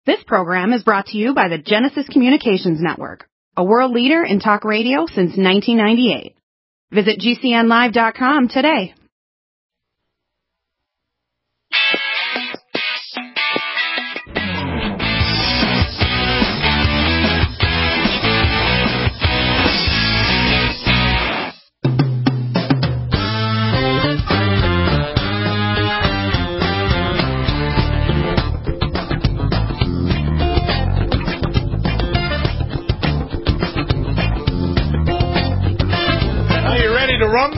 This program is brought to you by the Genesis Communications Network, a world leader in talk radio since 1998. Visit GCNlive.com today. Rumble!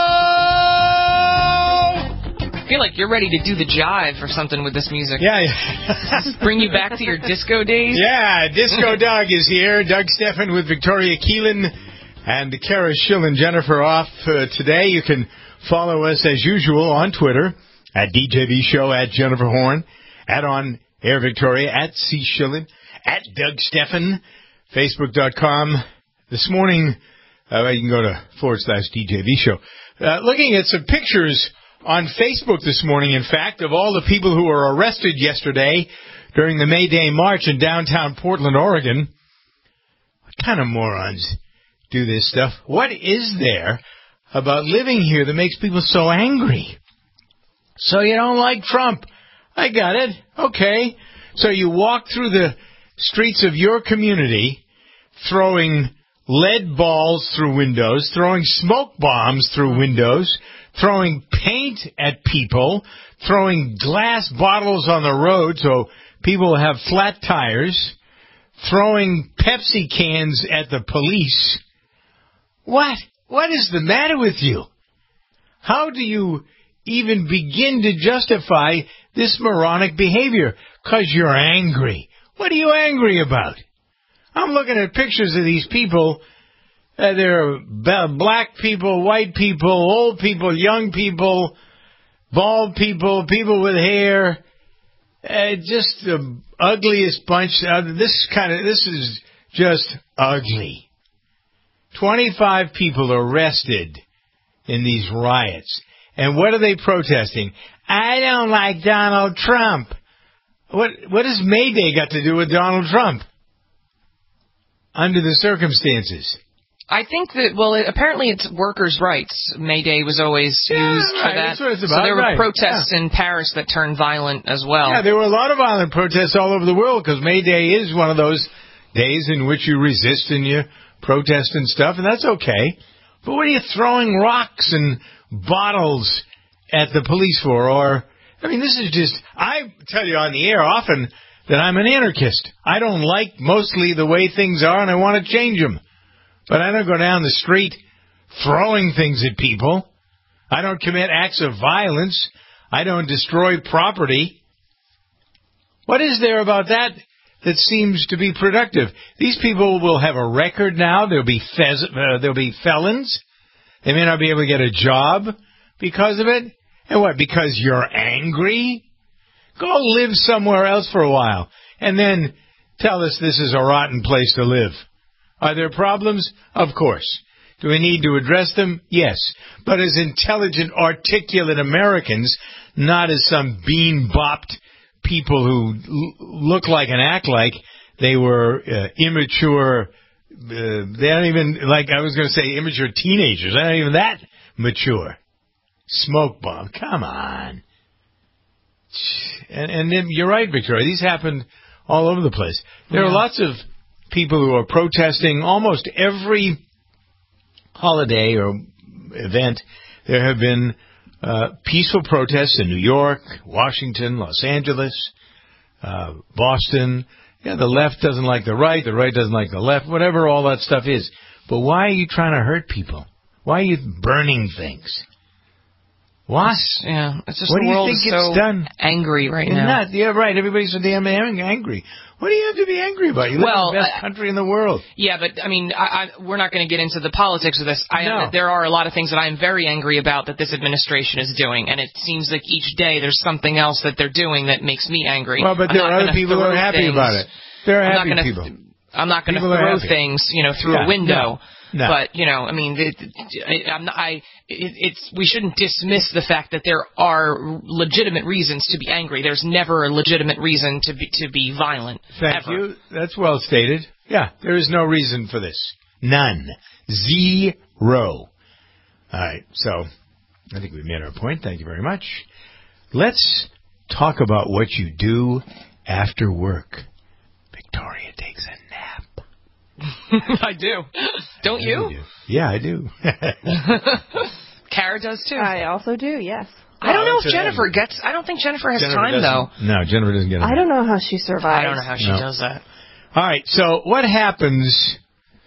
I feel like you're ready to do the jive or something with this music. Yeah. Bring you back to your disco days? Yeah, Disco Doug is here. Doug Steffen with Victoria Keelan and Kara Schill and Jennifer off today. You can follow us as usual on Twitter at DJV Show, at Jennifer Horn, at On Air Victoria, at C Schillen, at Doug Steffen, Facebook.com. This morning, you can go to /DJV Show. Looking at some pictures on Facebook this morning, in fact, of all the people who were arrested yesterday during the May Day March in downtown Portland, Oregon. What kind of morons do this stuff? What is there about living here that makes people so angry? So you don't like Trump. I got it. Okay. So you walk through the streets of your community throwing lead balls through windows, throwing smoke bombs through windows, throwing paint at people, throwing glass bottles on the road so people have flat tires, throwing Pepsi cans at the police. What? What is the matter with you? How do you even begin to justify this moronic behavior? 'Cause you're angry. What are you angry about? I'm looking at pictures of these people. They're black people, white people, old people, young people, bald people, people with hair. Just the ugliest bunch. This is just ugly. 25 people arrested in these riots. And what are they protesting? I don't like Donald Trump. What has May Day got to do with Donald Trump? Under the circumstances. I think that, apparently it's workers' rights. May Day was always used for that. That's what it's about. So there were protests in Paris that turned violent as well. Yeah, there were a lot of violent protests all over the world because May Day is one of those days in which you resist and you protest and stuff, and that's okay. But what are you throwing rocks and bottles at the police for? This is just, I tell you on the air often that I'm an anarchist. I don't like mostly the way things are, and I want to change them. But I don't go down the street throwing things at people. I don't commit acts of violence. I don't destroy property. What is there about that seems to be productive? These people will have a record now. There'll be felons. They may not be able to get a job because of it. And what, because you're angry? Go live somewhere else for a while, and then tell us this is a rotten place to live. Are there problems? Of course. Do we need to address them? Yes. But as intelligent, articulate Americans, not as some bean-bopped people who look like and act like they were immature. They aren't even, immature teenagers. They're not even that mature. Smoke bomb. Come on. And then you're right, Victoria. These happened all over the place. There are lots of people who are protesting almost every holiday or event. There have been peaceful protests in New York, Washington, Los Angeles, Boston. Yeah, the left doesn't like the right doesn't like the left, whatever all that stuff is. But why are you trying to hurt people? Why are you burning things? What? It's just what the world do you think is so done? Angry right now. Yeah, right. Everybody's so damn angry. What do you have to be angry about? You live in the best country in the world. Yeah, but, we're not going to get into the politics of this. No. There are a lot of things that I'm very angry about that this administration is doing, and it seems like each day there's something else that they're doing that makes me angry. Well, but there are other people who are happy about it. There are happy people. I'm not going to throw things, through a window. No. But, we shouldn't dismiss the fact that there are legitimate reasons to be angry. There's never a legitimate reason to be violent. Thank you. That's well stated. Yeah, there is no reason for this. None. Zero. All right, so I think we've made our point. Thank you very much. Let's talk about what you do after work. Victoria takes a nap. I do. Don't you? Yeah, I do. Kara does too. I also do, yes. I don't know if Jennifer gets... I don't think Jennifer has time, though. No, Jennifer doesn't get a nap. I don't know how she survives. I don't know how she does that. All right, so what happens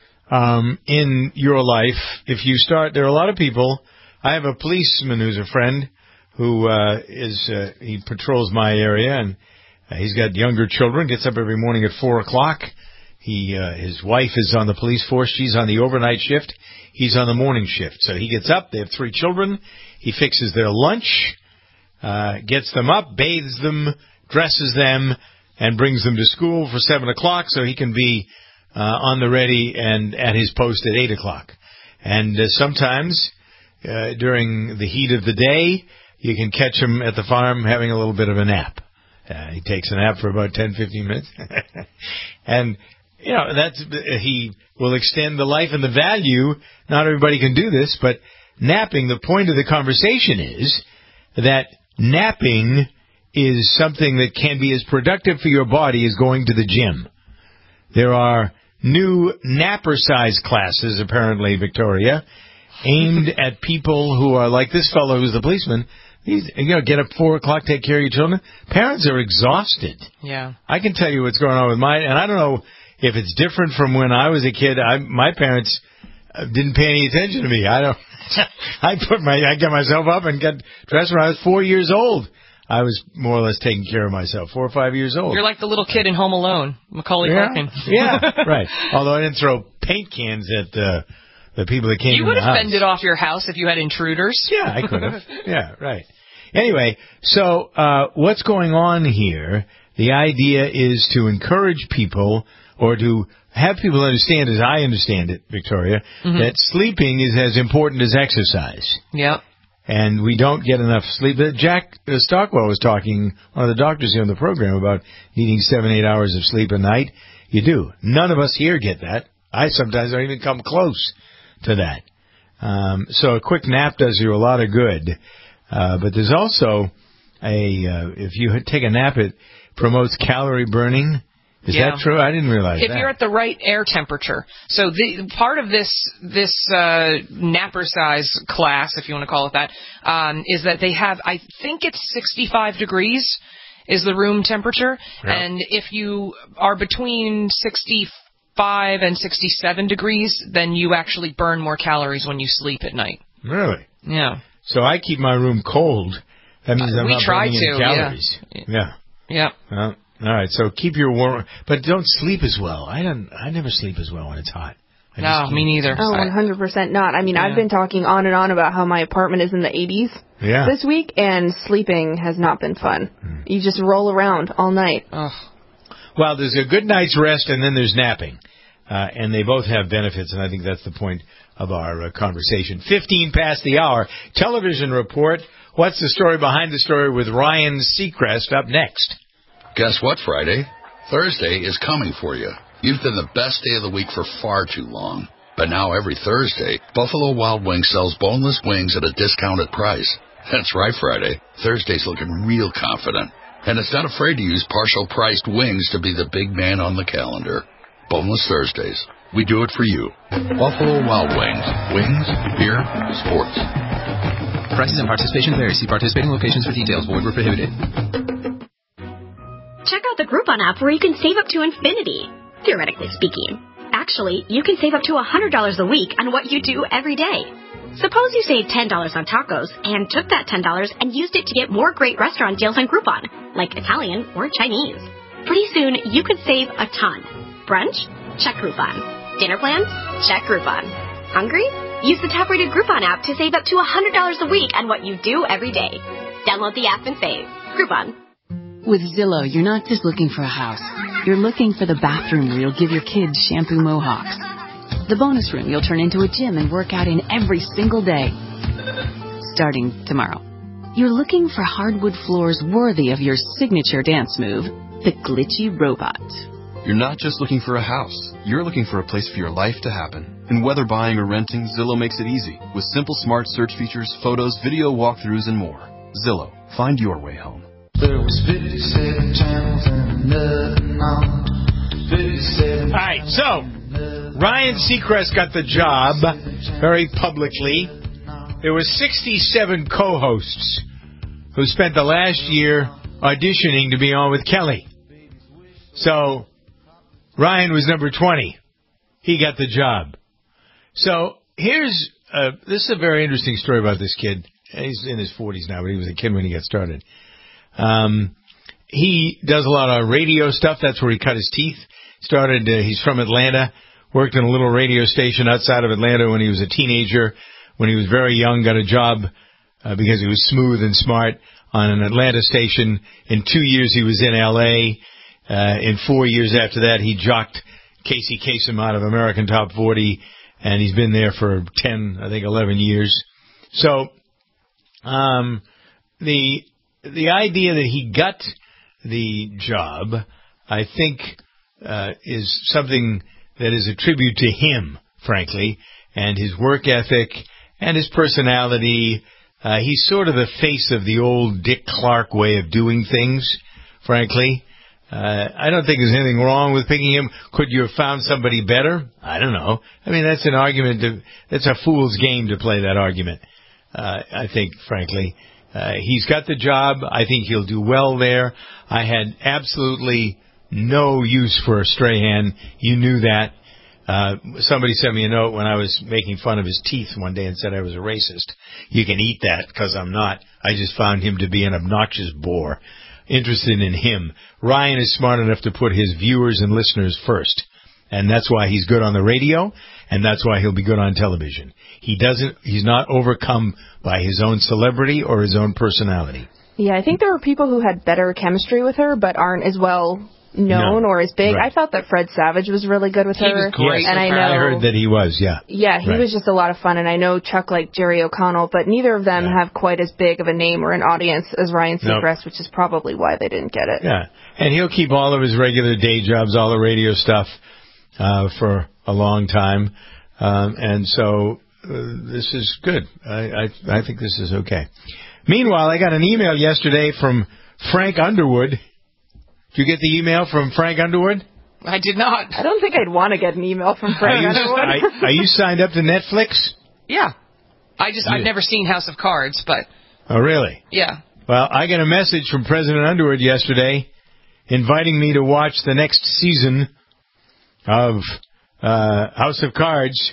in your life if you start... There are a lot of people... I have a policeman who's a friend who he patrols my area, and he's got younger children, gets up every morning at 4 o'clock. His wife is on the police force. She's on the overnight shift. He's on the morning shift. So he gets up. They have 3 children. He fixes their lunch, gets them up, bathes them, dresses them, and brings them to school for 7 o'clock so he can be on the ready and at his post at 8 o'clock. And sometimes during the heat of the day, you can catch him at the farm having a little bit of a nap. He takes a nap for about 10, 15 minutes. And, he will extend the life and the value. Not everybody can do this, but napping, the point of the conversation is that napping is something that can be as productive for your body as going to the gym. There are new napper-size classes, apparently, Victoria, aimed at people who are like this fellow who's the policeman. Get up 4 o'clock, take care of your children. Parents are exhausted. Yeah. I can tell you what's going on with mine, and I don't know if it's different from when I was a kid. My parents didn't pay any attention to me. I got myself up and got dressed when I was 4 years old. I was more or less taking care of myself, 4 or 5 years old. You're like the little kid in Home Alone, Macaulay Culkin. Yeah, right. Although I didn't throw paint cans at the people that came in the house. You would have fended off your house if you had intruders. Yeah, I could have. Yeah, right. Anyway, so what's going on here, the idea is to encourage people or to have people understand, as I understand it, Victoria, that sleeping is as important as exercise. Yep. And we don't get enough sleep. Jack Stockwell was talking, one of the doctors here on the program, about needing 7-8 hours of sleep a night. You do. None of us here get that. I sometimes don't even come close to that. So a quick nap does you a lot of good. But there's also if you take a nap, it promotes calorie burning. Is that true? I didn't realize that. If you're at the right air temperature. So the part of this napper size class, if you want to call it that, is that they have, I think it's 65 degrees is the room temperature. Yeah. And if you are between 65 and 67 degrees, then you actually burn more calories when you sleep at night. Really? Yeah. So I keep my room cold. That means I'm not burning any calories. Yeah. Well, all right, so keep your warm, but don't sleep as well. I never sleep as well when it's hot. No, me neither. Oh, 100% not. I mean, I've been talking on and on about how my apartment is in the 80s this week, and sleeping has not been fun. You just roll around all night. Ugh. Well, there's a good night's rest, and then there's napping. And they both have benefits, and I think that's the point of our conversation. 15 past the hour. Television report. What's the story behind the story with Ryan Seacrest up next? Guess what, Friday? Thursday is coming for you. You've been the best day of the week for far too long. But now every Thursday, Buffalo Wild Wings sells boneless wings at a discounted price. That's right, Friday. Thursday's looking real confident. And it's not afraid to use partial priced wings to be the big man on the calendar. Boneless Thursdays. We do it for you. Buffalo Wild Wings. Wings, beer, sports. Prices and participation vary. See participating locations for details. Void where prohibited. Check out the Groupon app where you can save up to infinity, theoretically speaking. Actually, you can save up to $100 a week on what you do every day. Suppose you saved $10 on tacos and took that $10 and used it to get more great restaurant deals on Groupon, like Italian or Chinese. Pretty soon, you could save a ton. Brunch? Check Groupon. Dinner plans? Check Groupon. Hungry? Use the top-rated Groupon app to save up to $100 a week on what you do every day. Download the app and save. Groupon. With Zillow, you're not just looking for a house. You're looking for the bathroom where you'll give your kids shampoo mohawks. The bonus room you'll turn into a gym and work out in every single day. Starting tomorrow. You're looking for hardwood floors worthy of your signature dance move, the Glitchy Robot. You're not just looking for a house. You're looking for a place for your life to happen. And whether buying or renting, Zillow makes it easy. With simple smart search features, photos, video walkthroughs, and more. Zillow. Find your way home. There was 57 channels and nothing on. 57. All right, so Ryan Seacrest got the job very publicly. There were 67 co-hosts who spent the last year auditioning to be on with Kelly. So Ryan was number 20. He got the job. So this is a very interesting story about this kid. He's in his 40s now, but he was a kid when he got started. He does a lot of radio stuff. That's where he cut his teeth. He's from Atlanta, worked in a little radio station outside of Atlanta when he was a teenager. When he was very young, got a job because he was smooth and smart on an Atlanta station. In 2 years, he was in L.A. In 4 years after that, he jocked Casey Kasem out of American Top 40, and he's been there for 11 years. So the idea that he got the job, I think, is something that is a tribute to him, frankly, and his work ethic and his personality. He's sort of the face of the old Dick Clark way of doing things, frankly. I don't think there's anything wrong with picking him. Could you have found somebody better? I don't know. I mean, that's an argument. That's a fool's game to play that argument, I think, frankly. He's got the job. I think he'll do well there. I had absolutely no use for Strahan. You knew that. Somebody sent me a note when I was making fun of his teeth one day and said I was a racist. You can eat that because I'm not. I just found him to be an obnoxious bore. Interested in him. Ryan is smart enough to put his viewers and listeners first. And that's why he's good on the radio, and that's why he'll be good on television. He's not overcome by his own celebrity or his own personality. Yeah, I think there were people who had better chemistry with her, but aren't as well known or as big. Right. I thought that Fred Savage was really good with her. He was great. And I heard that he was, yeah. Yeah, he was just a lot of fun, and I know Chuck liked Jerry O'Connell, but neither of them have quite as big of a name or an audience as Ryan Seacrest, which is probably why they didn't get it. Yeah, and he'll keep all of his regular day jobs, all the radio stuff, for a long time, and so this is good. I think this is okay. Meanwhile, I got an email yesterday from Frank Underwood. Did you get the email from Frank Underwood? I did not. I don't think I'd want to get an email from Frank Underwood. Are you signed up to Netflix? Yeah. I've never seen House of Cards, but... Oh, really? Yeah. Well, I got a message from President Underwood yesterday inviting me to watch the next season of House of Cards.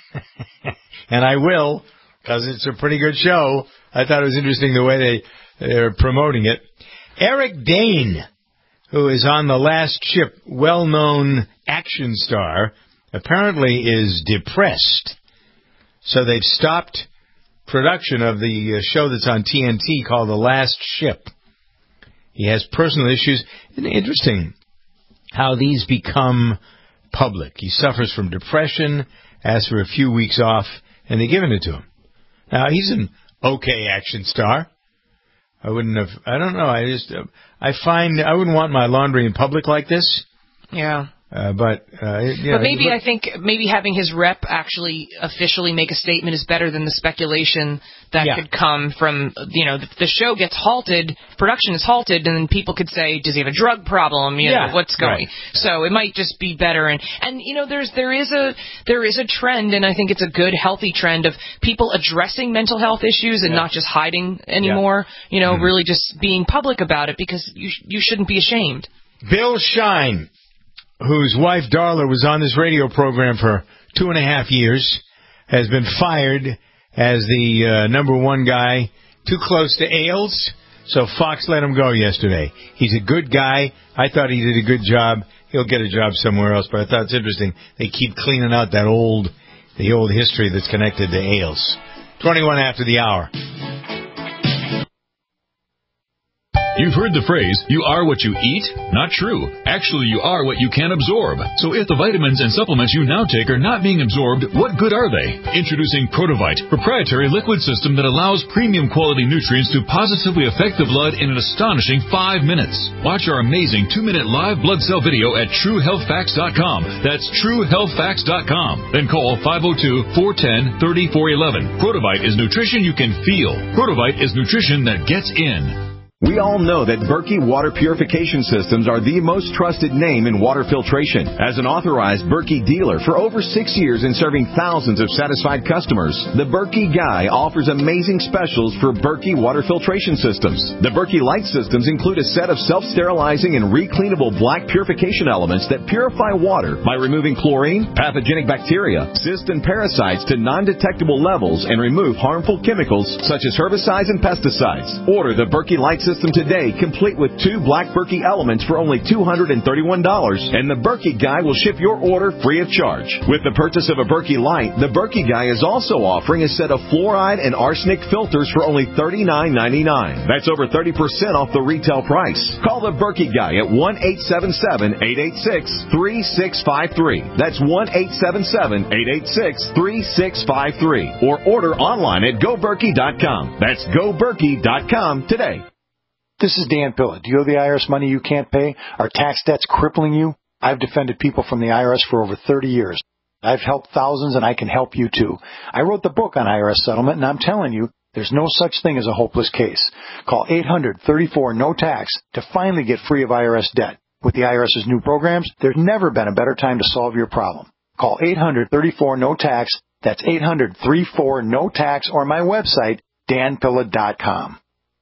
And I will, because it's a pretty good show. I thought it was interesting the way they're promoting it. Eric Dane, who is on The Last Ship, well-known action star, apparently is depressed. So they've stopped production of the show that's on TNT called The Last Ship. He has personal issues. It's interesting how these become public. He suffers from depression, asks for a few weeks off, and they're giving it to him. Now, he's an okay action star. I don't know. I find I wouldn't want my laundry in public like this. Yeah. But maybe I think having his rep actually officially make a statement is better than the speculation that could come from, the show gets halted, production is halted, and then people could say, does he have a drug problem? What's going? Right. So it might just be better. And there is a trend, and I think it's a good, healthy trend of people addressing mental health issues and not just hiding anymore. Really just being public about it, because you shouldn't be ashamed. Bill Shine, whose wife Darla was on this radio program for 2.5 years, has been fired as the number one guy, too close to Ailes, so Fox let him go yesterday. He's a good guy. I thought he did a good job. He'll get a job somewhere else, but I thought it's interesting. They keep cleaning out the old history that's connected to Ailes. 21 after the hour. You've heard the phrase, you are what you eat? Not true. Actually, you are what you can absorb. So if the vitamins and supplements you now take are not being absorbed, what good are they? Introducing Protovite, proprietary liquid system that allows premium quality nutrients to positively affect the blood in an astonishing 5 minutes. Watch our amazing 2-minute live blood cell video at TrueHealthFacts.com. That's TrueHealthFacts.com. Then call 502-410-3411. Protovite is nutrition you can feel. Protovite is nutrition that gets in. We all know that Berkey Water Purification Systems are the most trusted name in water filtration. As an authorized Berkey dealer for over 6 years and serving thousands of satisfied customers, the Berkey Guy offers amazing specials for Berkey Water Filtration Systems. The Berkey Light Systems include a set of self-sterilizing and recleanable black purification elements that purify water by removing chlorine, pathogenic bacteria, cysts, and parasites to non-detectable levels and remove harmful chemicals such as herbicides and pesticides. Order the Berkey Light System today, complete with 2 black Berkey elements for only $231, and the Berkey Guy will ship your order free of charge. With the purchase of a Berkey Light, the Berkey Guy is also offering a set of fluoride and arsenic filters for only $39.99. That's over 30% off the retail price. Call the Berkey Guy at 1-877-886-3653. That's 1-877-886-3653. Or order online at GoBerkey.com. That's GoBerkey.com today. This is Dan Pilla. Do you owe the IRS money you can't pay? Are tax debts crippling you? I've defended people from the IRS for over 30 years. I've helped thousands, and I can help you too. I wrote the book on IRS settlement, and I'm telling you, there's no such thing as a hopeless case. Call 800-34-NO-TAX to finally get free of IRS debt. With the IRS's new programs, there's never been a better time to solve your problem. Call 800-34-NO-TAX. That's 800-34-NO-TAX, or my website, danpilla.com.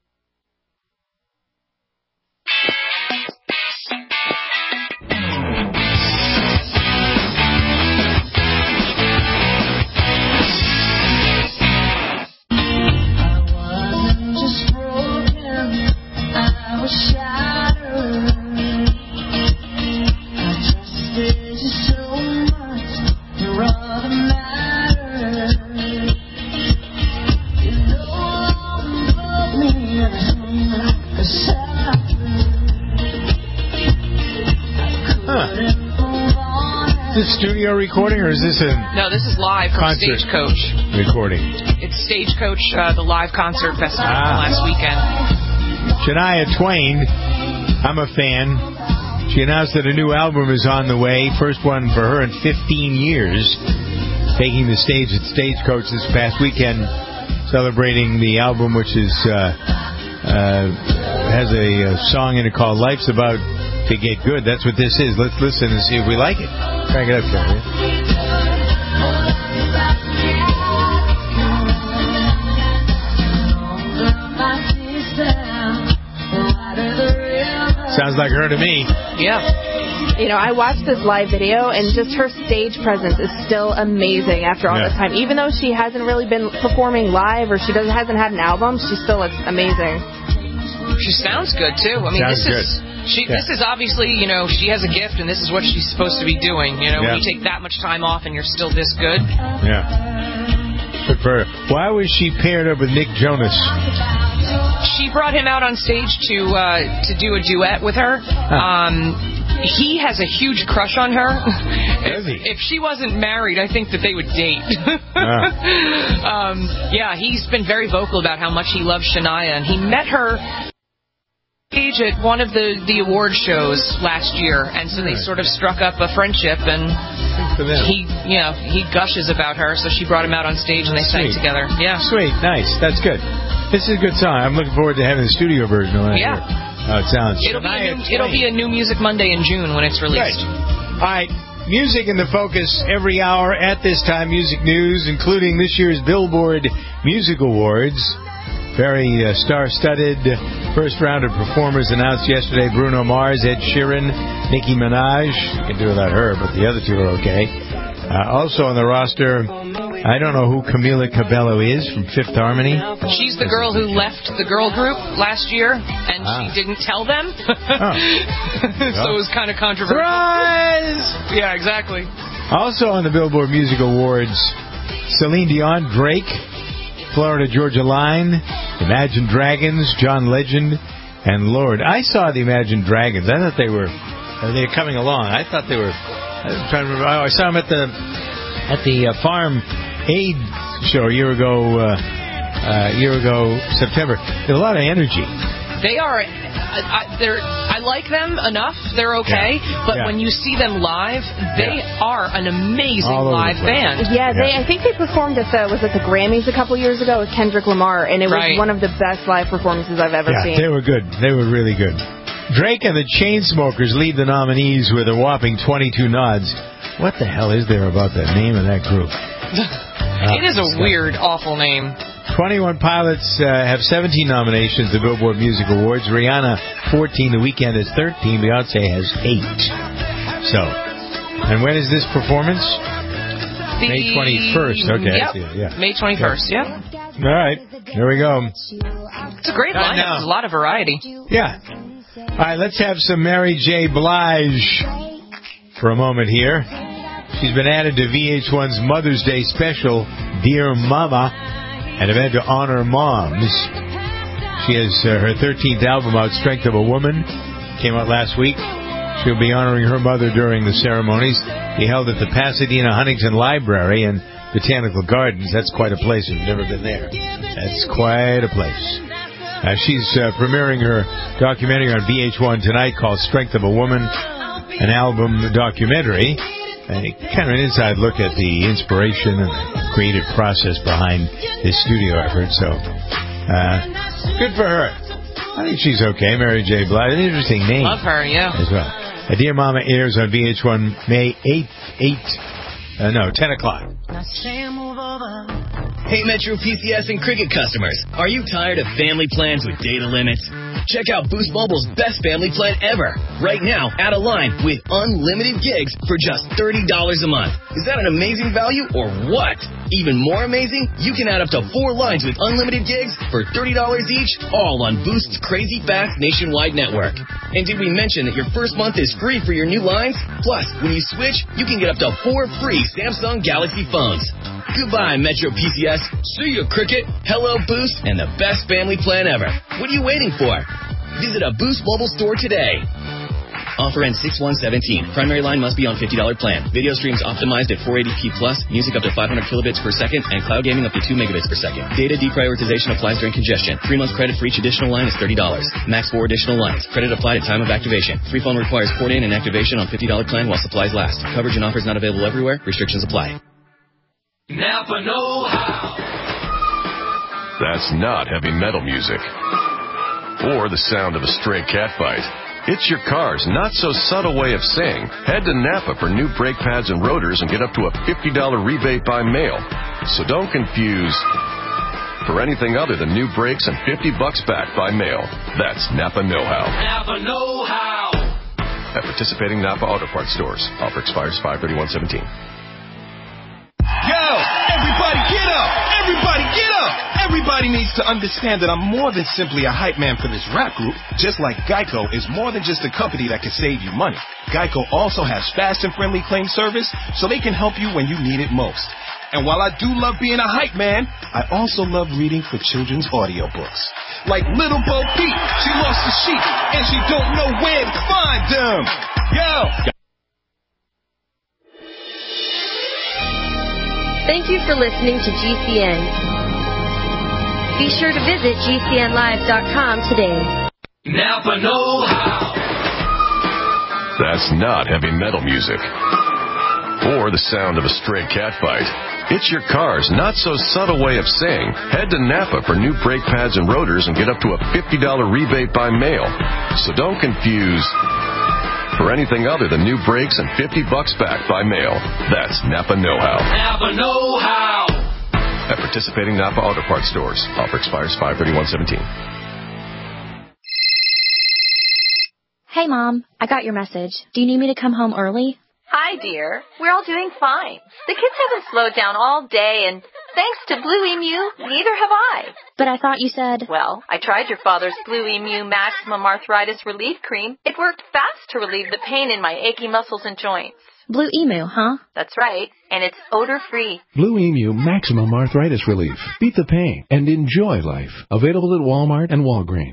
Is this studio recording, or is this a No, this is live from concert Stagecoach recording? It's Stagecoach, the live concert festival from last weekend. Shania Twain, I'm a fan. She announced that a new album is on the way, first one for her in 15 years, taking the stage at Stagecoach this past weekend, celebrating the album, which is has a song in it called Life's About to Get Good. That's what this is. Let's listen and see if we like it. Crank it up, Carrie. Sounds like her to me. Yeah. You know, I watched this live video, and just her stage presence is still amazing after all this time. Even though she hasn't really been performing live, or she hasn't had an album, she still looks amazing. She sounds good, too. I mean, this is obviously, you know, she has a gift, and this is what she's supposed to be doing. You know, when you take that much time off and you're still this good. Yeah. Good for her. Why was she paired up with Nick Jonas? She brought him out on stage to do a duet with her. He has a huge crush on her. If she wasn't married, I think that they would date. Yeah, he's been very vocal about how much he loves Shania, and he met her at one of the award shows last year, and so they sort of struck up a friendship, and he gushes about her, so she brought him out on stage and they sang together. Yeah, sweet, nice, that's good. This is a good song. I'm looking forward to having the studio version of it. Yeah. It sounds. It'll be a New Music Monday in June when it's released. Right. All right. Music in the focus every hour at this time. Music news, including this year's Billboard Music Awards. Very star-studded first round of performers announced yesterday. Bruno Mars, Ed Sheeran, Nicki Minaj. You can do without her, but the other two are okay. Also on the roster, I don't know who Camila Cabello is from Fifth Harmony. She's the girl who left the girl group last year, and she didn't tell them. So it was kind of controversial. Surprise! Yeah, exactly. Also on the Billboard Music Awards, Celine Dion, Drake, Florida Georgia Line, Imagine Dragons, John Legend, And Lord, I saw the Imagine Dragons. I thought they were coming along. I thought they were. I was trying to remember. I saw them at the Farm Aid show a year ago September. They have a lot of energy. They are. I like them enough. They're okay. Yeah. But when you see them live, they are an amazing live band. Yeah, I think they performed at the Grammys a couple years ago with Kendrick Lamar, and it was one of the best live performances I've ever seen. They were good. They were really good. Drake and the Chainsmokers lead the nominees with a whopping 22 nods. What the hell is there about the name of that group? It is a weird, awful name. 21 Pilots have 17 nominations at the Billboard Music Awards. Rihanna, 14. The Weeknd is 13. Beyonce has 8. So, and when is this performance? May 21st. Okay. Yep. May 21st, yep. All right. Here we go. It's a great lineup. There's a lot of variety. Yeah. All right, let's have some Mary J. Blige for a moment here. She's been added to VH1's Mother's Day special, Dear Mama, an event to honor moms. She has her 13th album out, Strength of a Woman, came out last week. She'll be honoring her mother during the ceremonies. They held at the Pasadena Huntington Library and Botanical Gardens. That's quite a place if you've never been there. That's quite a place. She's premiering her documentary on VH1 tonight called Strength of a Woman, an album documentary. Kind of an inside look at the inspiration and the creative process behind this studio effort. So, good for her. I think she's okay, Mary J. Blige. An interesting name. Love her, yeah. As well. Dear Mama airs on VH1 May 10 o'clock. Hey, Metro PCS and Cricket customers. Are you tired of family plans with data limits? Check out Boost Mobile's best family plan ever. Right now, add a line with unlimited gigs for just $30 a month. Is that an amazing value or what? Even more amazing, you can add up to 4 lines with unlimited gigs for $30 each, all on Boost's crazy fast nationwide network. And did we mention that your first month is free for your new lines? Plus, when you switch, you can get up to 4 free Samsung Galaxy phones. Goodbye, Metro PCS. See you, Cricket. Hello, Boost, and the best family plan ever. What are you waiting for? Visit a Boost Mobile store today. Offer ends 6/1/17. Primary line must be on $50 plan. Video streams optimized at 480p+, music up to 500 kilobits per second, and cloud gaming up to 2 megabits per second. Data deprioritization applies during congestion. 3 months credit for each additional line is $30. Max 4 additional lines. Credit applied at time of activation. Free phone requires port in and activation on $50 plan while supplies last. Coverage and offers not available everywhere. Restrictions apply. Napa know-how. That's not heavy metal music. Or the sound of a stray cat fight. It's your car's not-so-subtle way of saying, head to Napa for new brake pads and rotors and get up to a $50 rebate by mail. So don't confuse for anything other than new brakes and $50 back by mail. That's Napa know-how. Napa know-how. At participating Napa Auto Parts stores. Offer expires 5/31/17. Yo, everybody get up! Everybody get up! Everybody needs to understand that I'm more than simply a hype man for this rap group. Just like Geico is more than just a company that can save you money. Geico also has fast and friendly claim service, so they can help you when you need it most. And while I do love being a hype man, I also love reading for children's audiobooks. Like Little Bo Peep, she lost the sheep, and she don't know where to find them. Yo! Thank you for listening to GCN. Be sure to visit GCNlive.com today. Napa know-how. That's not heavy metal music. Or the sound of a stray cat fight. It's your car's not-so-subtle way of saying, head to Napa for new brake pads and rotors and get up to a $50 rebate by mail. So don't confuse for anything other than new brakes and $50 back by mail. That's Napa know-how. Napa know-how. At participating Napa Auto Parts stores. Offer expires 5/31/17. Hey, Mom. I got your message. Do you need me to come home early? Hi, dear. We're all doing fine. The kids haven't slowed down all day, and thanks to Blue Emu, neither have I. But I thought you said... Well, I tried your father's Blue Emu Maximum Arthritis Relief Cream. It worked fast to relieve the pain in my achy muscles and joints. Blue Emu, huh? That's right, and it's odor-free. Blue Emu Maximum Arthritis Relief. Beat the pain and enjoy life. Available at Walmart and Walgreens.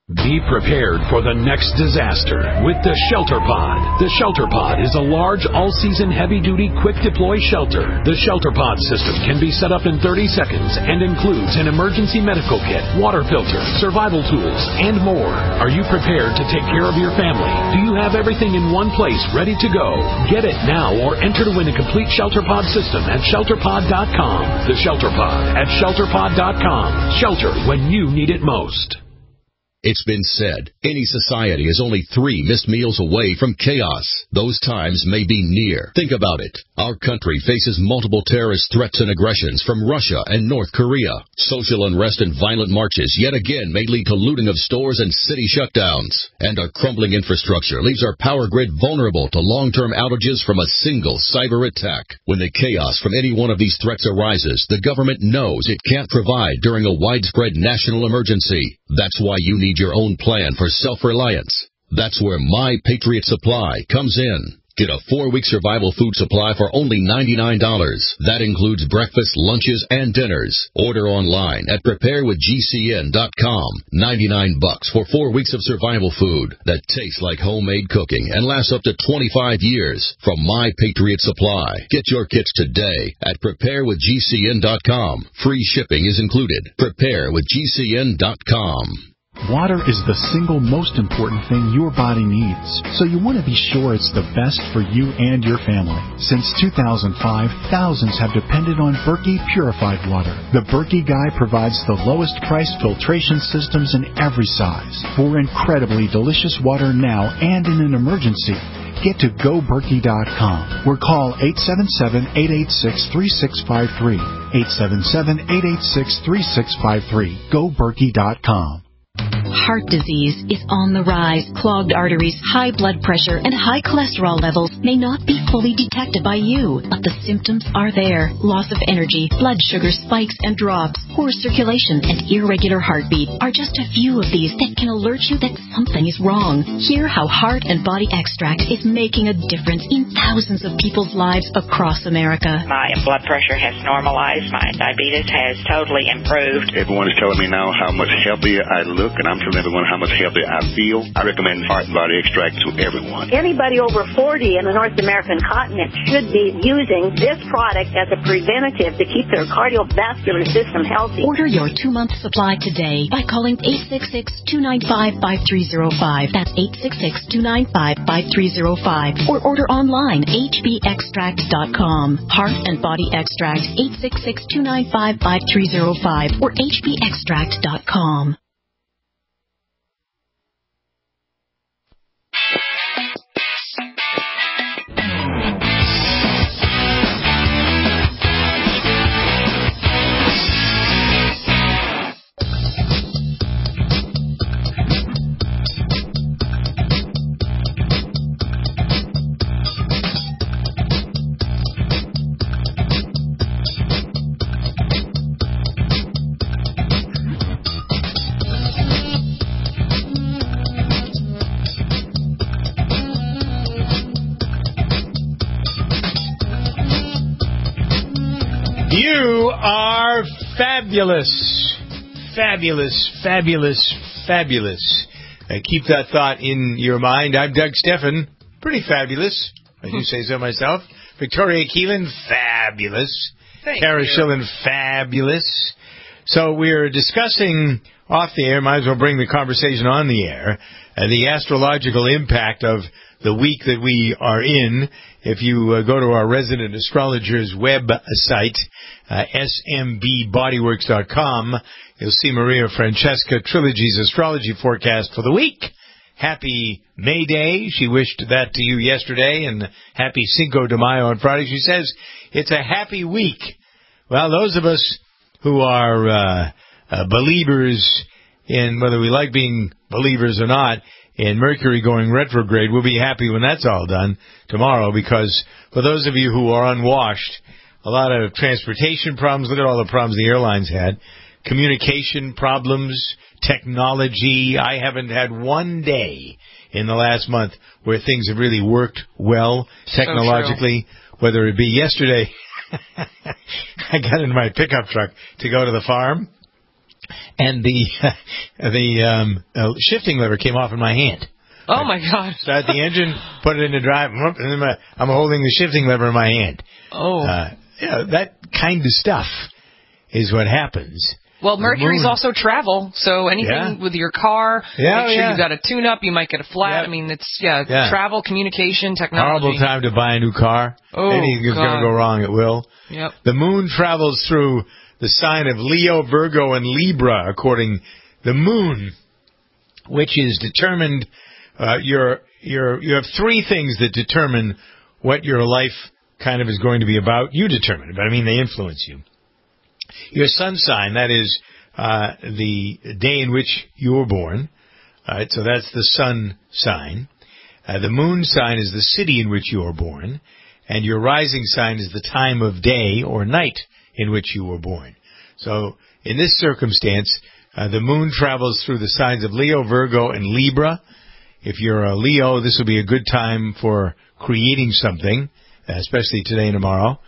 Be prepared for the next disaster with the Shelter Pod. The Shelter Pod is a large, all-season, heavy-duty, quick-deploy shelter. The Shelter Pod system can be set up in 30 seconds and includes an emergency medical kit, water filter, survival tools, and more. Are you prepared to take care of your family? Do you have everything in one place ready to go? Get it now or enter to win a complete Shelter Pod system at ShelterPod.com. The Shelter Pod at ShelterPod.com. Shelter when you need it most. It's been said, any society is only 3 missed meals away from chaos. Those times may be near. Think about it. Our country faces multiple terrorist threats and aggressions from Russia and North Korea. Social unrest and violent marches yet again may lead to looting of stores and city shutdowns. And our crumbling infrastructure leaves our power grid vulnerable to long-term outages from a single cyber attack. When the chaos from any one of these threats arises, the government knows it can't provide during a widespread national emergency. That's why you need your own plan for self-reliance. That's where My Patriot Supply comes in. Get a 4-week survival food supply for only $99. That includes breakfast, lunches, and dinners. Order online at preparewithgcn.com. $99 for 4 weeks of survival food that tastes like homemade cooking and lasts up to 25 years from My Patriot Supply. Get your kits today at preparewithgcn.com. Free shipping is included. Preparewithgcn.com. Water is the single most important thing your body needs, so you want to be sure it's the best for you and your family. Since 2005, thousands have depended on Berkey purified water. The Berkey Guy provides the lowest price filtration systems in every size. For incredibly delicious water now and in an emergency, get to GoBerkey.com or call 877-886-3653. 877-886-3653. GoBerkey.com. Heart disease is on the rise. Clogged arteries, high blood pressure, and high cholesterol levels may not be fully detected by you, but the symptoms are there. Loss of energy, blood sugar spikes and drops, poor circulation, and irregular heartbeat are just a few of these that can alert you that something is wrong. Hear how Heart and Body Extract is making a difference in thousands of people's lives across America. My blood pressure has normalized. My diabetes has totally improved. Everyone is telling me now how much healthier I look, and I'm telling everyone how much healthier I feel. I recommend Heart and Body Extract to everyone. Anybody over 40 in the North American continent should be using this product as a preventative to keep their cardiovascular system healthy. Order your 2-month supply today by calling 866-295-5305. That's 866-295-5305. Or order online, hbextract.com. Heart and Body Extract, 866-295-5305 or hbextract.com. You are fabulous. Fabulous, fabulous, fabulous. Keep that thought in your mind. I'm Doug Steffen. Pretty fabulous. I do say so myself. Victoria Keelan, fabulous. Kara Schillen, fabulous. So we're discussing off the air, might as well bring the conversation on the air, the astrological impact of the week that we are in. If you go to our resident astrologer's website, smbbodyworks.com, you'll see Maria Francesca Trilogy's astrology forecast for the week. Happy May Day. She wished that to you yesterday, and happy Cinco de Mayo on Friday. She says it's a happy week. Well, those of us who are believers in, whether we like being believers or not, in Mercury going retrograde, we'll be happy when that's all done tomorrow, because for those of you who are unwashed, a lot of transportation problems. Look at all the problems the airlines had. Communication problems, technology. I haven't had one day in the last month where things have really worked well technologically, whether it be yesterday. I got in my pickup truck to go to the farm, and the shifting lever came off in my hand. Oh, my God. Start the engine, put it into drive, and then I'm holding the shifting lever in my hand. Oh. That kind of stuff is what happens. Well, Mercury's also travel, so anything with your car, make sure you've got a tune-up, you might get a flat. I mean, it's, travel, communication, technology. Horrible time to buy a new car. Oh, anything's going to go wrong, it will. Yep. The moon travels through the sign of Leo, Virgo, and Libra, according the moon, which is determined, you have three things that determine what your life kind of is going to be about. You determine it, but I mean they influence you. Your sun sign, that is the day in which you were born. So that's the sun sign. The moon sign is the city in which you were born. And your rising sign is the time of day or night in which you were born. So in this circumstance, the moon travels through the signs of Leo, Virgo, and Libra. If you're a Leo, this will be a good time for creating something, especially today and tomorrow.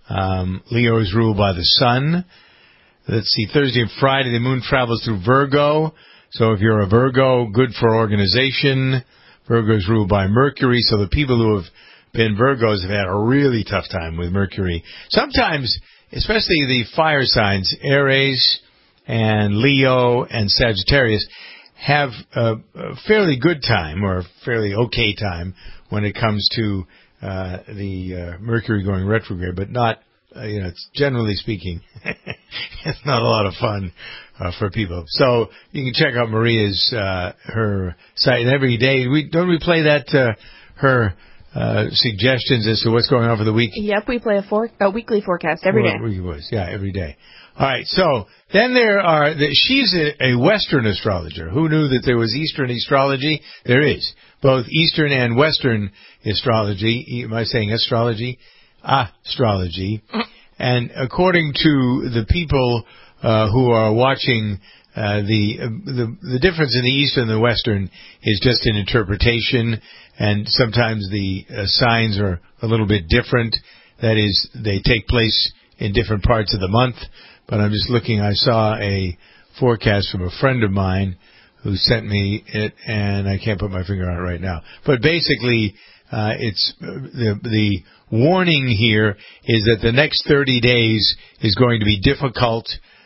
Leo is ruled by the sun. Let's see, Thursday and Friday, the moon travels through Virgo. So if you're a Virgo, good for organization. Virgo is ruled by Mercury. So the people who have been Virgos have had a really tough time with Mercury. Sometimes, especially the fire signs, Aries and Leo and Sagittarius, have a fairly good time or a fairly okay time when it comes to the Mercury going retrograde, but not, it's generally speaking, it's not a lot of fun for people. So you can check out Maria's her site, and every day don't we play that her suggestions as to what's going on for the week? Yep, we play a weekly forecast every day. Every day. All right, so then she's a Western astrologer. Who knew that there was Eastern astrology? There is. Both Eastern and Western astrology. Am I saying astrology? Astrology. And according to the people who are watching, the difference in the Eastern and the Western is just an interpretation, and sometimes the signs are a little bit different. That is, they take place in different parts of the month. But I'm just looking, I saw a forecast from a friend of mine who sent me it, and I can't put my finger on it right now. But basically, it's the warning here is that the next 30 days is going to be difficult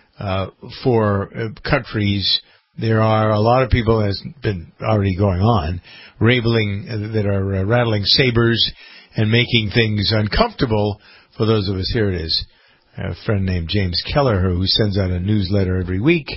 for countries. There are a lot of people, as been already going on, that are rattling sabers and making things uncomfortable for those of us. Here it is. A friend named James Keller, who sends out a newsletter every week,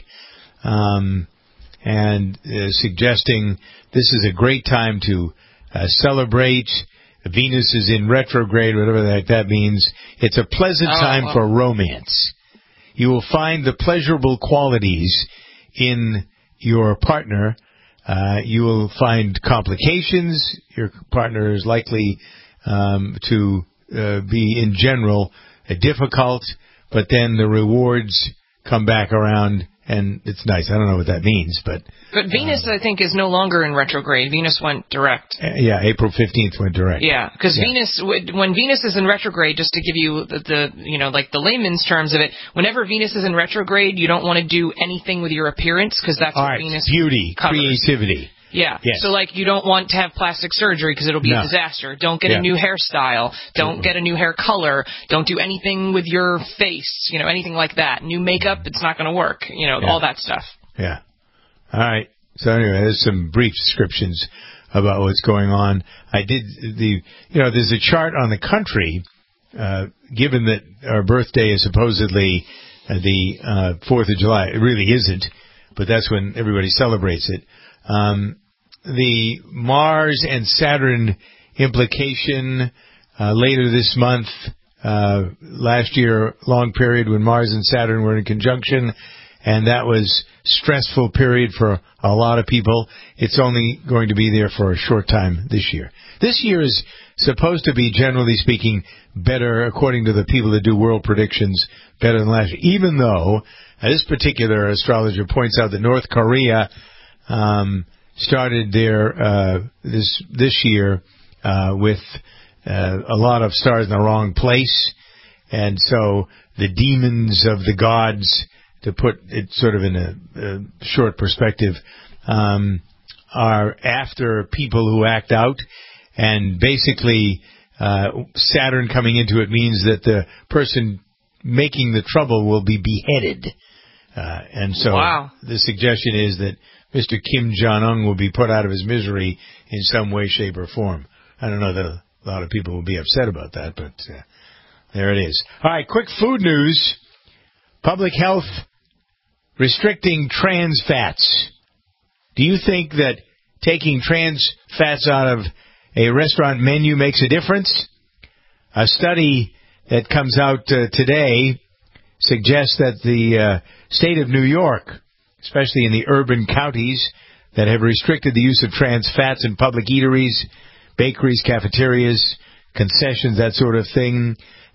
and suggesting this is a great time to celebrate. Venus is in retrograde, whatever that means. It's a pleasant time for romance. You will find the pleasurable qualities in your partner. You will find complications. Your partner is likely to be, in general, difficult, but then the rewards come back around, and it's nice. I don't know what that means, but Venus, I think, is no longer in retrograde. Venus went direct. April 15th went direct. Yeah, because Venus, when Venus is in retrograde, just to give you the layman's terms of it, whenever Venus is in retrograde, you don't want to do anything with your appearance, because that's what Venus beauty, covers. Creativity. Yeah. Yes. So, you don't want to have plastic surgery because it'll be a disaster. Don't get a new hairstyle. Don't get a new hair color. Don't do anything with your face, anything like that. New makeup, it's not going to work, all that stuff. Yeah. All right. So, anyway, there's some brief descriptions about what's going on. I did there's a chart on the country, given that our birthday is supposedly the 4th of July. It really isn't, but that's when everybody celebrates it. The Mars and Saturn implication later this month. Last year, long period when Mars and Saturn were in conjunction, and that was stressful period for a lot of people. It's only going to be there for a short time this year. This year is supposed to be, generally speaking, better, according to the people that do world predictions, better than last year, even though this particular astrologer points out that North Korea started their this year with a lot of stars in the wrong place, and so the demons of the gods to put it sort of in a short perspective, are after people who act out, and basically Saturn coming into it means that the person making the trouble will be beheaded. And so the suggestion is that Mr. Kim Jong-un will be put out of his misery in some way, shape, or form. I don't know that a lot of people will be upset about that, but there it is. All right, quick food news. Public health restricting trans fats. Do you think that taking trans fats out of a restaurant menu makes a difference? A study that comes out today suggests that the state of New York, especially in the urban counties that have restricted the use of trans fats in public eateries, bakeries, cafeterias, concessions, that sort of thing,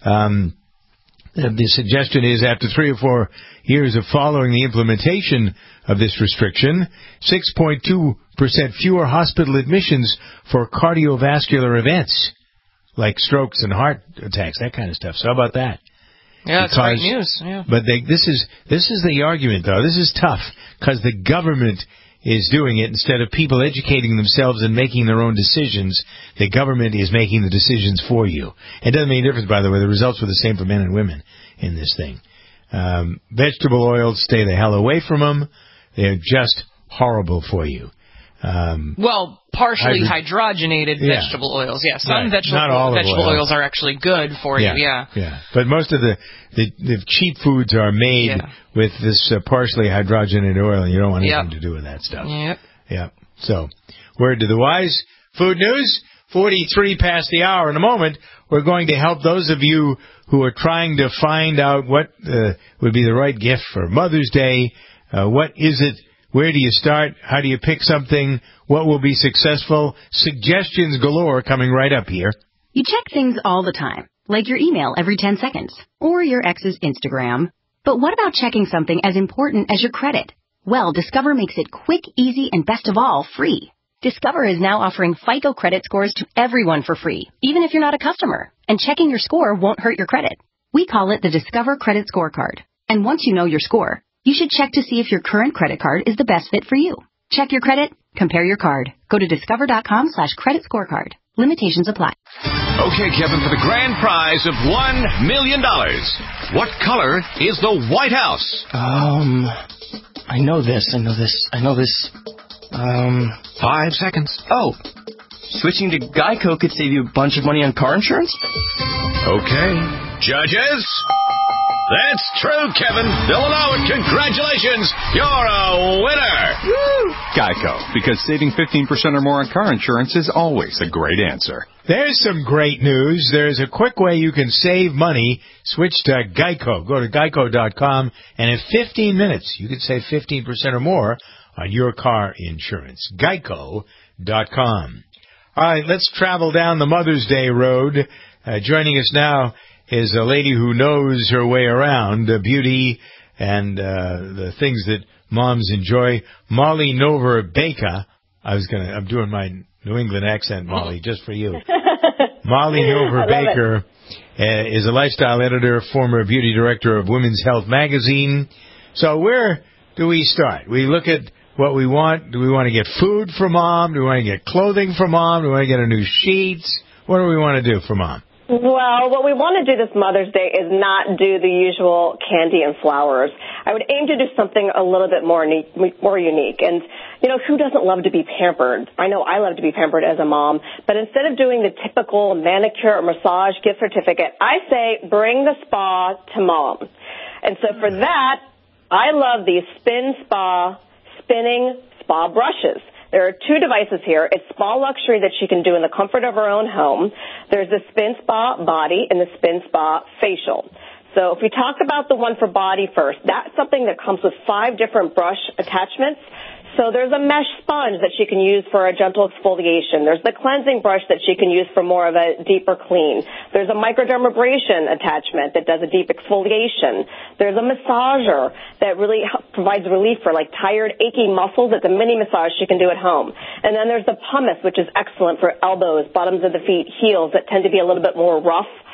the suggestion is after 3 or 4 years of following the implementation of this restriction, 6.2% fewer hospital admissions for cardiovascular events like strokes and heart attacks, that kind of stuff. So how about that? Yeah, that's great news. Yeah. But this is the argument, though. This is tough because the government is doing it instead of people educating themselves and making their own decisions. The government is making the decisions for you. It doesn't make a difference, by the way. The results were the same for men and women in this thing. Vegetable oils, stay the hell away from them. They're just horrible for you. Well, partially hydrogenated vegetable oils. Yeah, some vegetable oils are actually good for you. Yeah. But most of the cheap foods are made with this partially hydrogenated oil, and you don't want anything to do with that stuff. Yep. So, word to the wise. Food news, 43 past the hour. In a moment, we're going to help those of you who are trying to find out what would be the right gift for Mother's Day. What is it? Where do you start? How do you pick something? What will be successful? Suggestions galore coming right up here. You check things all the time, like your email every 10 seconds, or your ex's Instagram. But what about checking something as important as your credit? Well, Discover makes it quick, easy, and best of all, free. Discover is now offering FICO credit scores to everyone for free, even if you're not a customer. And checking your score won't hurt your credit. We call it the Discover Credit Scorecard. And once you know your score, you should check to see if your current credit card is the best fit for you. Check your credit, compare your card. Go to discover.com/credit scorecard. Limitations apply. Okay, Kevin, for the grand prize of $1 million, what color is the White House? I know this. 5 seconds. Oh, switching to Geico could save you a bunch of money on car insurance? Okay. Judges? That's true, Kevin. They'll allow it. Congratulations. You're a winner. Woo! Geico, because saving 15% or more on car insurance is always a great answer. There's some great news. There's a quick way you can save money. Switch to Geico. Go to geico.com, and in 15 minutes, you can save 15% or more on your car insurance. Geico.com. All right, let's travel down the Mother's Day road. Joining us now is a lady who knows her way around beauty and the things that moms enjoy. Molly Nover-Baker. I'm doing my New England accent, Molly, just for you. Molly Nover-Baker is a lifestyle editor, former beauty director of Women's Health magazine. So where do we start? We look at what we want. Do we want to get food for mom? Do we want to get clothing for mom? Do we want to get her new sheets? What do we want to do for mom? Well, what we want to do this Mother's Day is not do the usual candy and flowers. I would aim to do something a little bit more unique. And, you know, who doesn't love to be pampered? I know I love to be pampered as a mom. But instead of doing the typical manicure or massage gift certificate, I say bring the spa to mom. And so for that, I love these spinning spa brushes. There are 2 devices here. It's Spa Luxury that she can do in the comfort of her own home. There's the Spin Spa Body and the Spin Spa Facial. So if we talk about the one for body first, that's something that comes with 5 different brush attachments. So there's a mesh sponge that she can use for a gentle exfoliation. There's the cleansing brush that she can use for more of a deeper clean. There's a microdermabrasion attachment that does a deep exfoliation. There's a massager that really provides relief for like tired, achy muscles. It's a mini massage she can do at home. And then there's the pumice, which is excellent for elbows, bottoms of the feet, heels that tend to be a little bit more rough.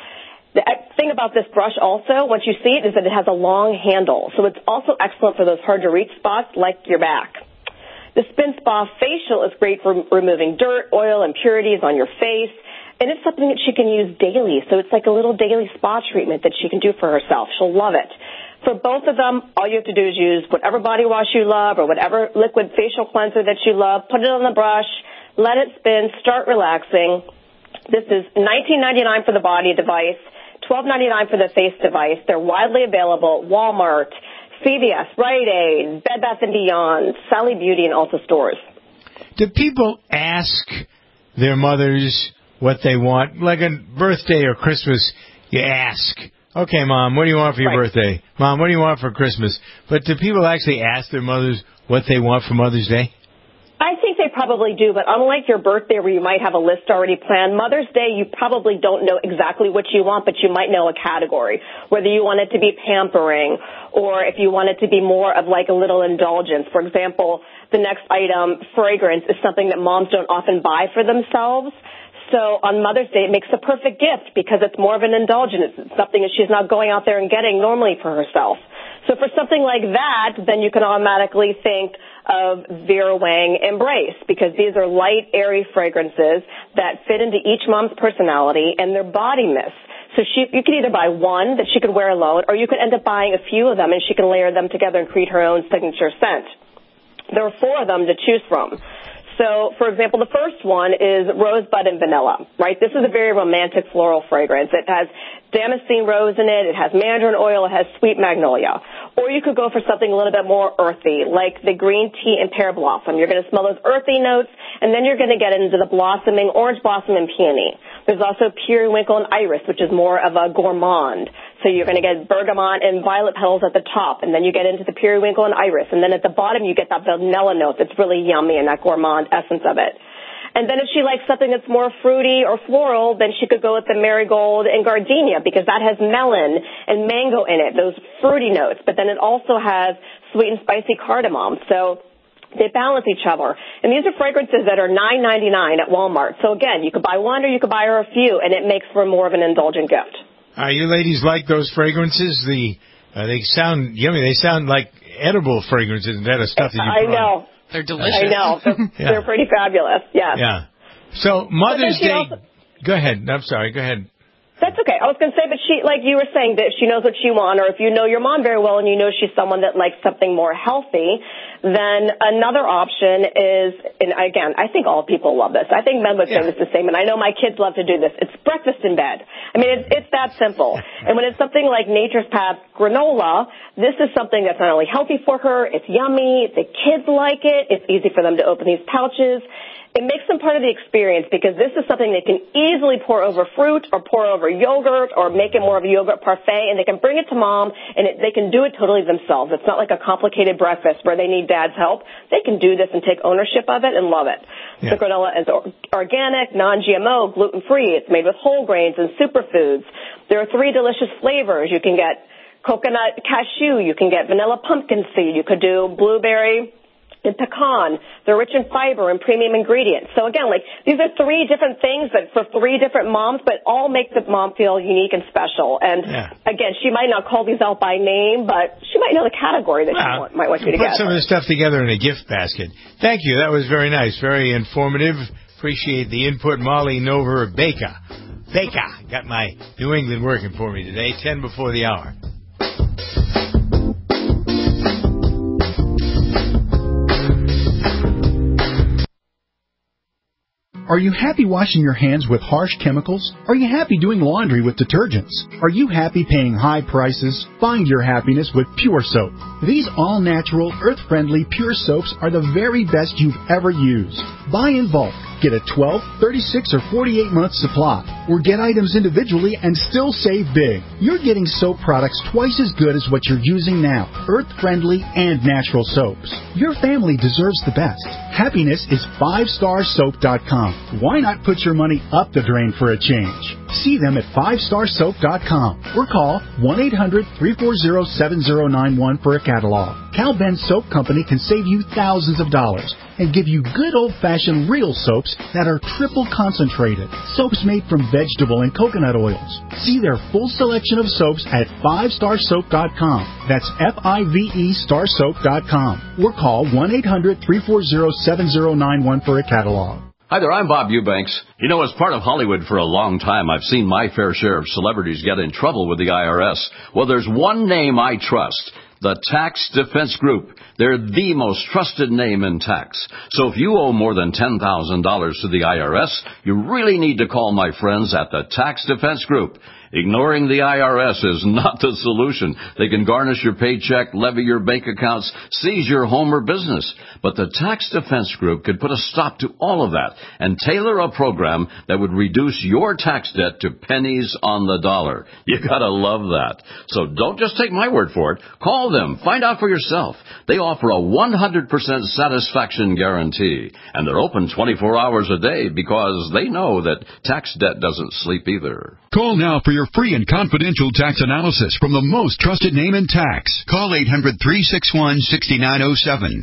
The thing about this brush also, once you see it, is that it has a long handle. So it's also excellent for those hard-to-reach spots like your back. The Spin Spa Facial is great for removing dirt, oil, impurities on your face. And it's something that she can use daily. So it's like a little daily spa treatment that she can do for herself. She'll love it. For both of them, all you have to do is use whatever body wash you love or whatever liquid facial cleanser that you love. Put it on the brush. Let it spin. Start relaxing. This is $19.99 for the body device, $12.99 for the face device. They're widely available at Walmart, CVS, Rite Aid, Bed Bath & Beyond, Sally Beauty, and Ulta stores. Do people ask their mothers what they want? Like a birthday or Christmas, you ask, okay, Mom, what do you want for your birthday? Mom, what do you want for Christmas? But do people actually ask their mothers what they want for Mother's Day? I think they probably do, but unlike your birthday where you might have a list already planned, Mother's Day you probably don't know exactly what you want, but you might know a category, whether you want it to be pampering or if you want it to be more of like a little indulgence. For example, the next item, fragrance, is something that moms don't often buy for themselves. So on Mother's Day, it makes a perfect gift because it's more of an indulgence. It's something that she's not going out there and getting normally for herself. So for something like that, then you can automatically think of Vera Wang Embrace because these are light, airy fragrances that fit into each mom's personality and they're body mists. So you could either buy one that she could wear alone or you could end up buying a few of them and she can layer them together and create her own signature scent. There are 4 of them to choose from. So, for example, the first one is rosebud and vanilla, right? This is a very romantic floral fragrance. It has damascene rose in it. It has mandarin oil. It has sweet magnolia. Or you could go for something a little bit more earthy, like the green tea and pear blossom. You're going to smell those earthy notes, and then you're going to get into the blossoming orange blossom and peony. There's also periwinkle and iris, which is more of a gourmand. So you're going to get bergamot and violet petals at the top, and then you get into the periwinkle and iris. And then at the bottom, you get that vanilla note that's really yummy and that gourmand essence of it. And then if she likes something that's more fruity or floral, then she could go with the marigold and gardenia because that has melon and mango in it, those fruity notes. But then it also has sweet and spicy cardamom. So they balance each other. And these are fragrances that are $9.99 at Walmart. So again, you could buy one or you could buy her a few, and it makes for more of an indulgent gift. You ladies like those fragrances? They sound yummy. They sound like edible fragrances instead of stuff that you put on. I know. They're delicious. I know. They're pretty fabulous. Yes. Yeah. So Mother's Day. Go ahead. I'm sorry. Go ahead. That's okay. I was going to say, but she, like you were saying, that she knows what she wants, or if you know your mom very well and you know she's someone that likes something more healthy, then another option is, and again, I think all people love this. I think men would say this the same, and I know my kids love to do this. It's breakfast in bed. I mean, it's that simple. And when it's something like Nature's Path granola, this is something that's not only healthy for her, it's yummy, the kids like it, it's easy for them to open these pouches. It makes them part of the experience because this is something they can easily pour over fruit or pour over yogurt or make it more of a yogurt parfait, and they can bring it to mom, and they can do it totally themselves. It's not like a complicated breakfast where they need dad's help. They can do this and take ownership of it and love it. Yeah. The granola is organic, non-GMO, gluten-free. It's made with whole grains and superfoods. There are 3 delicious flavors. You can get coconut cashew. You can get vanilla pumpkin seed. You could do blueberry and pecan. They're rich in fiber and premium ingredients. So again, like these are 3 different things that for 3 different moms, but all make the mom feel unique and special. And again, she might not call these out by name, but she might know the category that she might want you to get. Put some of this stuff together in a gift basket. Thank you. That was very nice, very informative. Appreciate the input, Molly Nover Baker. Got my New England working for me today, 10 before the hour. Are you happy washing your hands with harsh chemicals? Are you happy doing laundry with detergents? Are you happy paying high prices? Find your happiness with Pure Soap. These all-natural, earth-friendly Pure Soaps are the very best you've ever used. Buy in bulk. Get a 12, 36, or 48-month supply. Or get items individually and still save big. You're getting soap products twice as good as what you're using now. Earth-friendly and natural soaps. Your family deserves the best. Happiness is 5starsoap.com. Why not put your money up the drain for a change? See them at 5starsoap.com or call 1-800-340-7091 for a catalog. Cal Ben Soap Company can save you thousands of dollars. and give you good old-fashioned real soaps that are triple concentrated. Soaps made from vegetable and coconut oils. See their full selection of soaps at 5starsoap.com. That's FIVE starsoap.com. Or call 1-800-340-7091 for a catalog. Hi there, I'm Bob Eubanks. You know, as part of Hollywood for a long time, I've seen my fair share of celebrities get in trouble with the IRS. Well, there's one name I trust. The Tax Defense Group. They're the most trusted name in tax. So if you owe more than $10,000 to the IRS, you really need to call my friends at the Tax Defense Group. Ignoring the IRS is not the solution. They can garnish your paycheck, levy your bank accounts, seize your home or business. But the Tax Defense Group could put a stop to all of that and tailor a program that would reduce your tax debt to pennies on the dollar. You gotta love that. So don't just take my word for it. Call them. Find out for yourself. They offer a 100% satisfaction guarantee. And they're open 24 hours a day because they know that tax debt doesn't sleep either. Call now for your free and confidential tax analysis from the most trusted name in tax. Call 800-361-6907.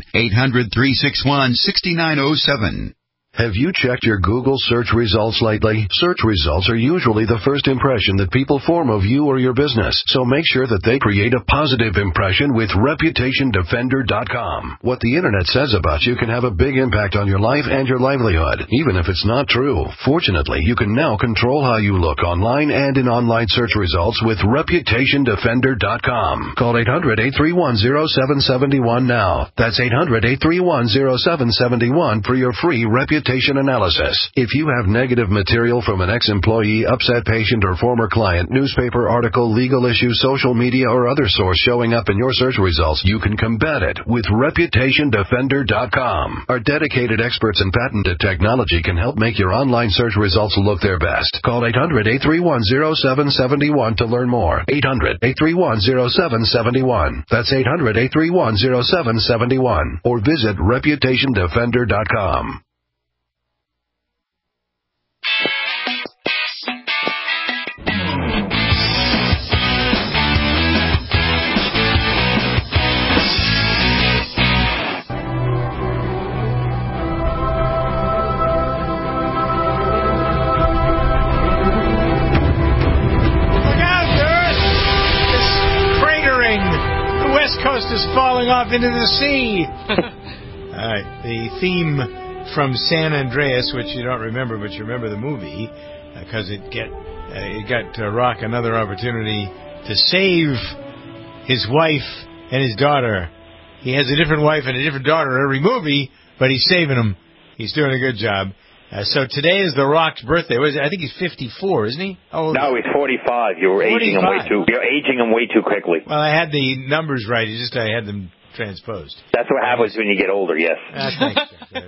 800-361-6907. Have you checked your Google search results lately? Search results are usually the first impression that people form of you or your business, so make sure that they create a positive impression with ReputationDefender.com. What the Internet says about you can have a big impact on your life and your livelihood, even if it's not true. Fortunately, you can now control how you look online and in online search results with ReputationDefender.com. Call 800-831-0771 now. That's 800-831-0771 for your free reputation analysis. If you have negative material from an ex-employee, upset patient, or former client, newspaper article, legal issue, social media, or other source showing up in your search results, you can combat it with ReputationDefender.com. Our dedicated experts in patented technology can help make your online search results look their best. Call 800-831-0771 to learn more. 800-831-0771. That's 800-831-0771. Or visit ReputationDefender.com. Coast is falling off into the sea. All right, the theme from San Andreas, which you don't remember, but you remember the movie, because it got Rock another opportunity to save his wife and his daughter. He has a different wife and a different daughter in every movie, but he's saving them. He's doing a good job. So today is The Rock's birthday. I think he's 54, isn't he? Oh, no, he's 45. You're aging him way too quickly. Well, I had the numbers right. It's just I had them transposed. That's what happens when you get older, yes. Thanks.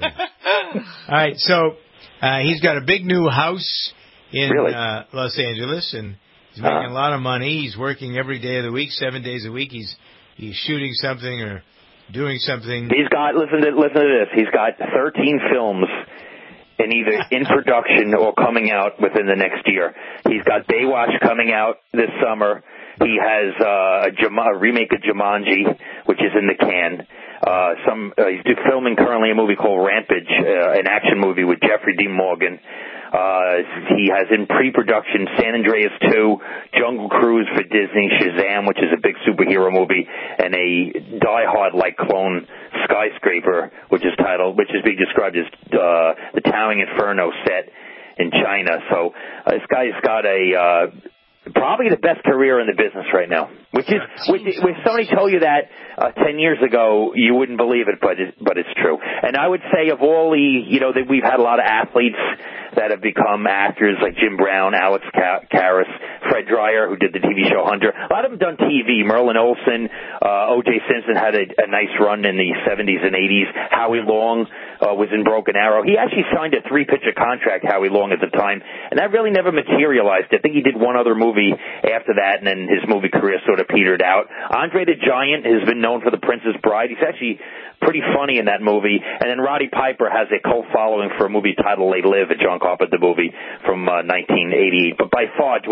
All right, so he's got a big new house in Los Angeles, and he's making a lot of money. He's working every day of the week, 7 days a week. He's shooting something or doing something. He's got, listen to this, he's got 13 films and either in production or coming out within the next year. He's got Baywatch coming out this summer. He has a remake of Jumanji, which is in the can. He's filming currently a movie called Rampage, an action movie with Jeffrey Dean Morgan. He has in pre-production San Andreas 2, Jungle Cruise for Disney, Shazam, which is a big superhero movie, and a Die Hard-like clone Skyscraper, which is being described as the Towering Inferno set in China. So this guy's got probably the best career in the business right now. If somebody told you that 10 years ago, you wouldn't believe it, but it's true. And I would say of all that we've had a lot of athletes that have become actors like Jim Brown, Alex Karras, Fred Dreyer, who did the TV show Hunter. A lot of them done TV. Merlin Olsen, O.J. Simpson had a nice run in the 70s and 80s. Howie Long was in Broken Arrow. He actually signed a 3-picture contract, Howie Long, at the time, and that really never materialized. I think he did one other movie after that, and then his movie career sort of petered out. Andre the Giant has been known for The Princess Bride. He's actually pretty funny in that movie. And then Roddy Piper has a cult following for a movie titled They Live, a John Carpenter movie from 1988. But by far, Dwayne The Rock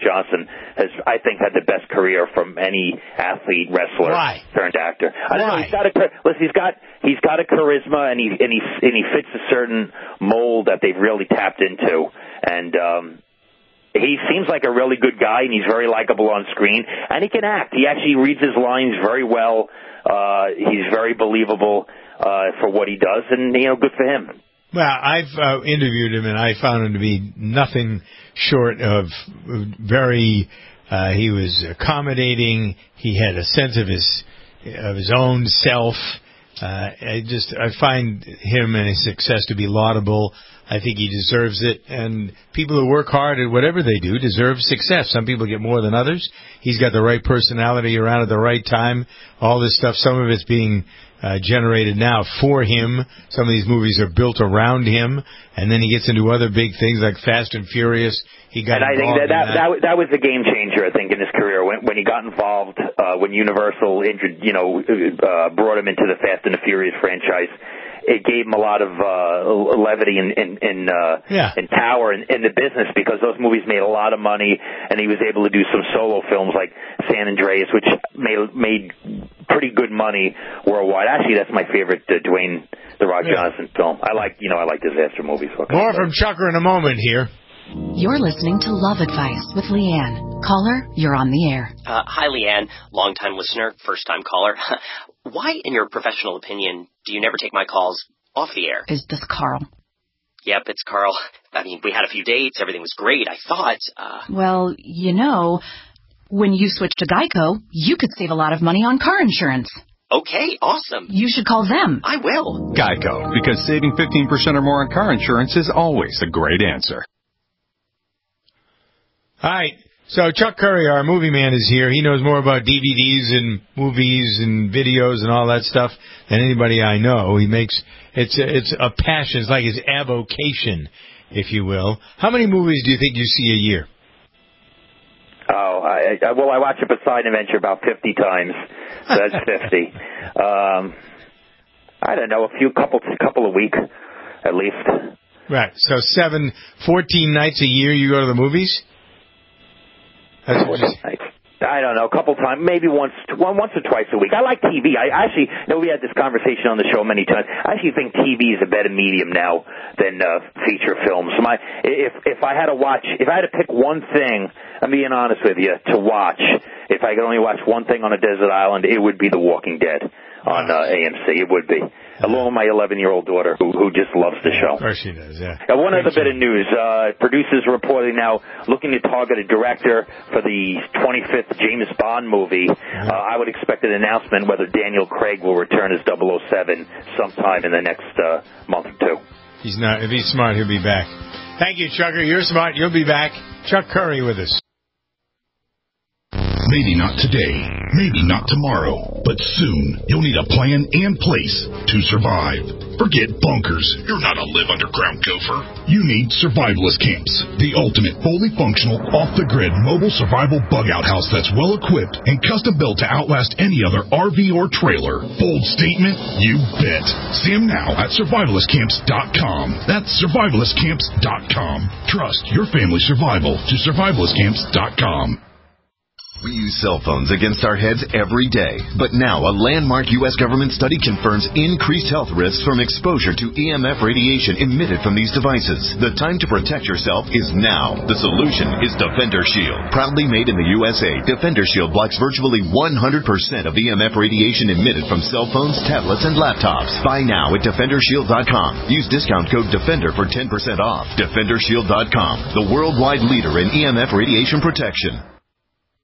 Johnson has, I think, had the best career from any athlete, wrestler turned actor. I don't know. He's got a charisma, and he fits a certain mold that they've really tapped into, and he seems like a really good guy, and he's very likable on screen, and he can act. He actually reads his lines very well. He's very believable for what he does, and good for him. Well, I've interviewed him, and I found him to be nothing short of very. He was accommodating. He had a sense of his own self. I find him and his success to be laudable. I think he deserves it, and people who work hard at whatever they do deserve success. Some people get more than others. He's got the right personality around at the right time. All this stuff, some of it's being generated now for him. Some of these movies are built around him, and then he gets into other big things like Fast and Furious. He got involved. And I think that was the game changer, I think, in his career when he got involved, when Universal brought him into the Fast and the Furious franchise. It gave him a lot of levity and power in the business, because those movies made a lot of money, and he was able to do some solo films like San Andreas, which made pretty good money worldwide. Actually, that's my favorite Dwayne "The Rock" Johnson film. I like disaster movies. More from Chucker in a moment here. You're listening to Love Advice with Leanne. Caller, you're on the air. Hi, Leanne. Long-time listener, first-time caller. Why, in your professional opinion, do you never take my calls off the air? Is this Carl? Yep, it's Carl. I mean, we had a few dates. Everything was great, I thought. Well, when you switch to Geico, you could save a lot of money on car insurance. Okay, awesome. You should call them. I will. Geico, because saving 15% or more on car insurance is always a great answer. All right. So Chuck Curry, our movie man, is here. He knows more about DVDs and movies and videos and all that stuff than anybody I know. It's a passion. It's like his avocation, if you will. How many movies do you think you see a year? Oh, I watch a Poseidon Adventure about 50 times. So that's 50. I don't know, a couple a week, at least. Right. So 14 nights a year you go to the movies? I don't know, a couple times, maybe once or twice a week. I like TV. I actually know we had this conversation on the show many times. I actually think TV is a better medium now than feature films. If I had to pick one thing, I'm being honest with you, to watch, if I could only watch one thing on a desert island, it would be The Walking Dead on AMC. It would be. Along with my 11-year-old daughter, who just loves the show. Of course she does, yeah. One other bit of news. Producers reporting now looking to target a director for the 25th James Bond movie. I would expect an announcement whether Daniel Craig will return as 007 sometime in the next month or two. If he's smart, he'll be back. Thank you, Chucker. You're smart. You'll be back. Chuck Curry with us. Maybe not today, maybe not tomorrow, but soon you'll need a plan and place to survive. Forget bunkers. You're not a live underground gopher. You need Survivalist Camps, the ultimate fully functional, off-the-grid mobile survival bug-out house that's well-equipped and custom-built to outlast any other RV or trailer. Bold statement? You bet. See them now at survivalistcamps.com. That's survivalistcamps.com. Trust your family's survival to survivalistcamps.com. We use cell phones against our heads every day. But now a landmark U.S. government study confirms increased health risks from exposure to EMF radiation emitted from these devices. The time to protect yourself is now. The solution is Defender Shield. Proudly made in the USA, Defender Shield blocks virtually 100% of EMF radiation emitted from cell phones, tablets, and laptops. Buy now at DefenderShield.com. Use discount code DEFENDER for 10% off. DefenderShield.com, the worldwide leader in EMF radiation protection.